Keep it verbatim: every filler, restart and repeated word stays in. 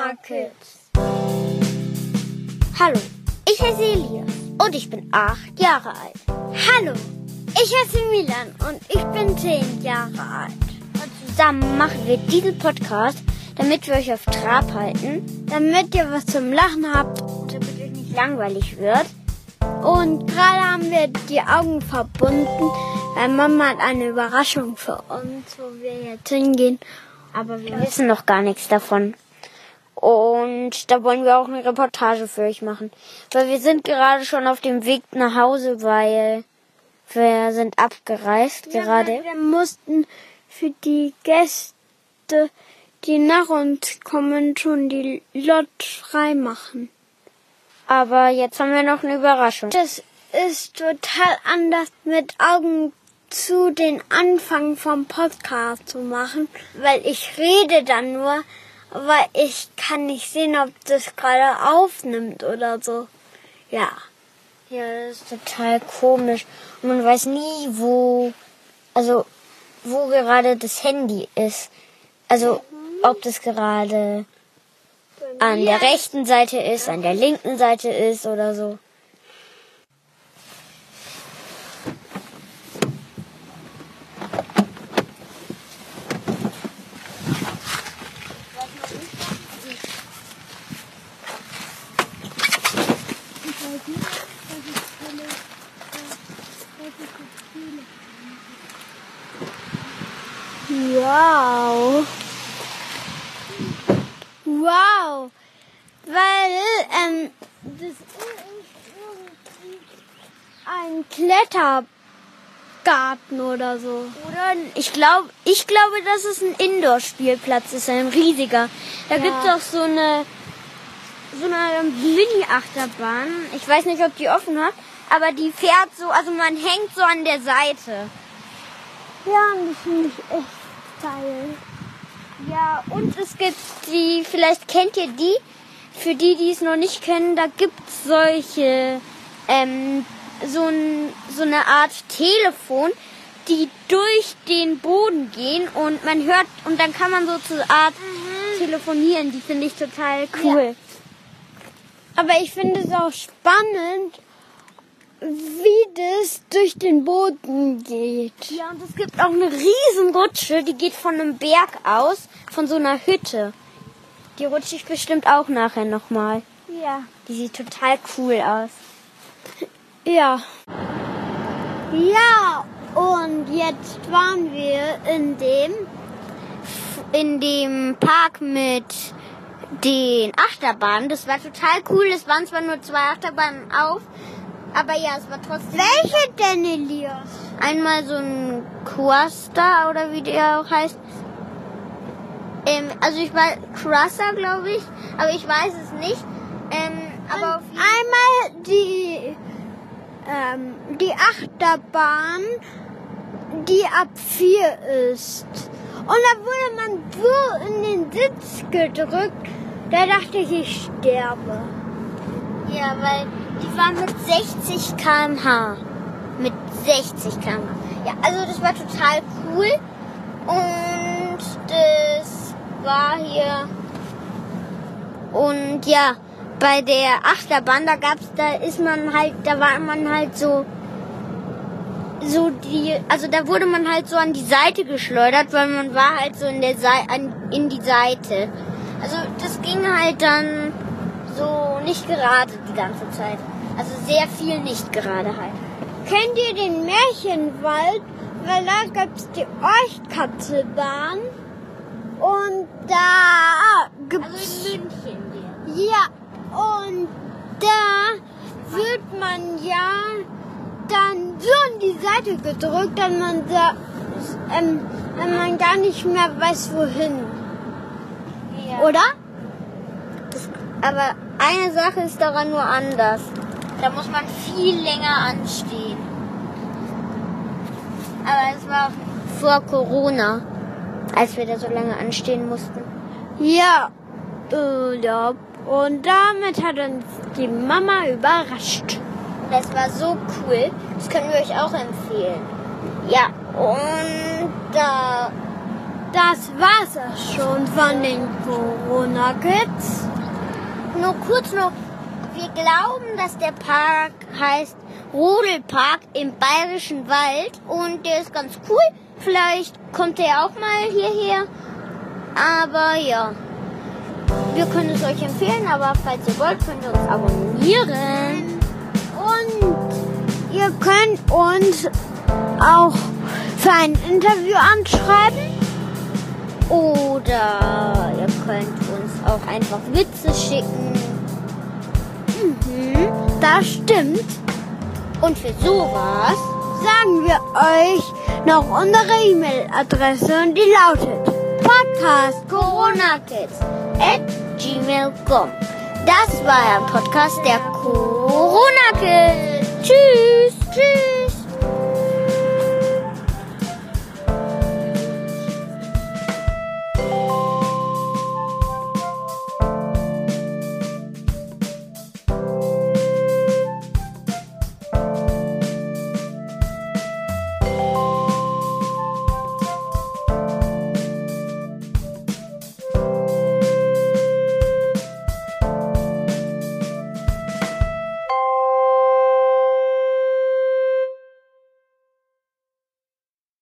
Star Kids. Hallo, ich heiße Elias und ich bin acht Jahre alt. Hallo, ich heiße Milan und ich bin zehn Jahre alt. Und zusammen machen wir diesen Podcast, damit wir euch auf Trab halten, damit ihr was zum Lachen habt und damit euch nicht langweilig wird. Und gerade haben wir die Augen verbunden, weil Mama hat eine Überraschung für uns, wo wir jetzt hingehen. Aber wir wissen noch gar nichts davon. Und da wollen wir auch eine Reportage für euch machen. Weil wir sind gerade schon auf dem Weg nach Hause, weil wir sind abgereist ja, gerade. Wir mussten für die Gäste, die nach uns kommen, schon die Lot frei machen. Aber jetzt haben wir noch eine Überraschung. Das ist total anders, mit Augen zu den Anfang vom Podcast zu machen, weil ich rede dann nur, aber ich kann nicht sehen, ob das gerade aufnimmt oder so. Ja. Ja, das ist total komisch. Und man weiß nie, wo, also, wo gerade das Handy ist. Also, mhm. ob das gerade an der rechten Seite ist, an der linken Seite ist oder so. Wow. Wow. Weil ähm, das ist irgendwie ein Klettergarten oder so. Oder ich glaube, ich glaube, dass es ein Indoor-Spielplatz ist, ein riesiger. Da ja. gibt es auch so eine so eine Mini-Achterbahn. Ich weiß nicht, ob die offen hat, aber die fährt so, also man hängt so an der Seite. Ja, das finde ich echt geil. Ja, und es gibt die, vielleicht kennt ihr die, für die, die es noch nicht kennen, da gibt es solche, ähm, so, ein, so eine Art Telefon, die durch den Boden gehen und man hört, und dann kann man so zur Art mhm. telefonieren, die finde ich total cool. Ja. Aber ich finde es auch spannend, wie das durch den Boden geht. Ja, und es gibt auch eine riesen Rutsche, die geht von einem Berg aus, von so einer Hütte. Die rutsche ich bestimmt auch nachher nochmal. Ja. Die sieht total cool aus. Ja. Ja, und jetzt waren wir in dem, in dem Park mit den Achterbahnen. Das war total cool. Es waren zwar nur zwei Achterbahnen auf, aber ja, es war trotzdem... Welche denn, Elias? Einmal so ein Coaster oder wie der auch heißt. Ähm, also ich war Crusher, glaube ich, aber ich weiß es nicht. Ähm, aber auf jeden einmal die, ähm, die Achterbahn, die ab vier ist. Und da wurde man so in den Sitz gedrückt, da dachte ich, ich sterbe. Ja, weil die waren mit sechzig Kilometer pro Stunde. Mit sechzig Kilometer pro Stunde. Ja, also das war total cool. Und das war hier. Und ja, bei der Achterbahn, da gab's, da ist man halt, da war man halt so, so die, also da wurde man halt so an die Seite geschleudert, weil man war halt so in der Seite, in die Seite. Also das ging halt dann so nicht gerade die ganze Zeit. Also sehr viel nicht gerade halt. Kennt ihr den Märchenwald? Weil da gibt's die Euchkatzelbahn und da gibt's... Also in München, ja. Ja, und da wird man ja dann so an die Seite gedrückt, dass man da, ähm, wenn man gar nicht mehr weiß, wohin. Ja. Oder? Das, aber eine Sache ist daran nur anders. Da muss man viel länger anstehen. Aber es war vor Corona, als wir da so lange anstehen mussten. Ja, äh, ja. Und damit hat uns die Mama überrascht. Das war so cool. Das können wir euch auch empfehlen. Ja, und da Das war's auch schon von den Corona-Kids. Nur kurz noch, wir glauben, dass der Park heißt Rodelpark im Bayerischen Wald und der ist ganz cool. Vielleicht kommt er auch mal hierher. Aber ja, wir können es euch empfehlen, aber falls ihr wollt, könnt ihr uns abonnieren. Und ihr könnt uns auch für ein Interview anschreiben. Oder ihr könnt uns auch einfach Witze schicken. Mhm, das stimmt. Und für sowas sagen wir euch noch unsere E-Mail-Adresse und die lautet podcast corona kids at gmail punkt com. Das war ein Podcast der Corona Kids. Tschüss. Tschüss.